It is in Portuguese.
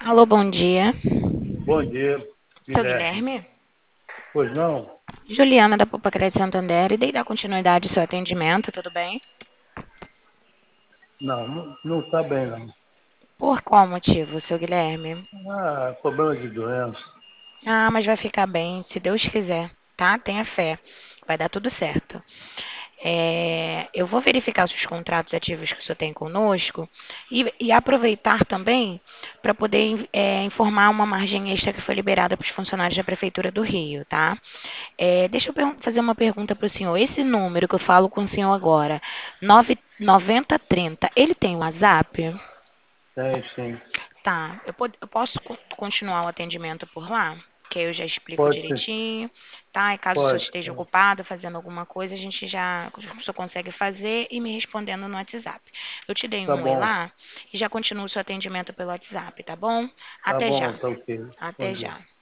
Alô, bom dia. Bom dia, Seu Guilherme. Guilherme? Pois não? Juliana da Poupa Crédito Santander. E daí dar continuidade ao seu atendimento, tudo bem? Não está bem, não. Por qual motivo, seu Guilherme? Problema de doença. Ah, mas vai ficar bem, se Deus quiser, tá? Tenha fé. Vai dar tudo certo. Eu vou verificar os contratos ativos que o senhor tem conosco e aproveitar também para poder informar uma margem extra que foi liberada para os funcionários da Prefeitura do Rio, tá? Deixa eu fazer uma pergunta para o senhor. Esse número que eu falo com o senhor agora, 9030, ele tem WhatsApp? Tem, sim. Tá, eu posso continuar o atendimento por lá? Que aí eu já explico Pode ser. direitinho, tá? E caso o senhor Pode. esteja ocupado fazendo alguma coisa, a gente já, o senhor consegue fazer e me respondendo no WhatsApp. Eu te dei Tá um oi bom. lá e já continuo o seu atendimento pelo WhatsApp, tá bom? Tá Até bom, já. tá ok. Bom Até dia. já.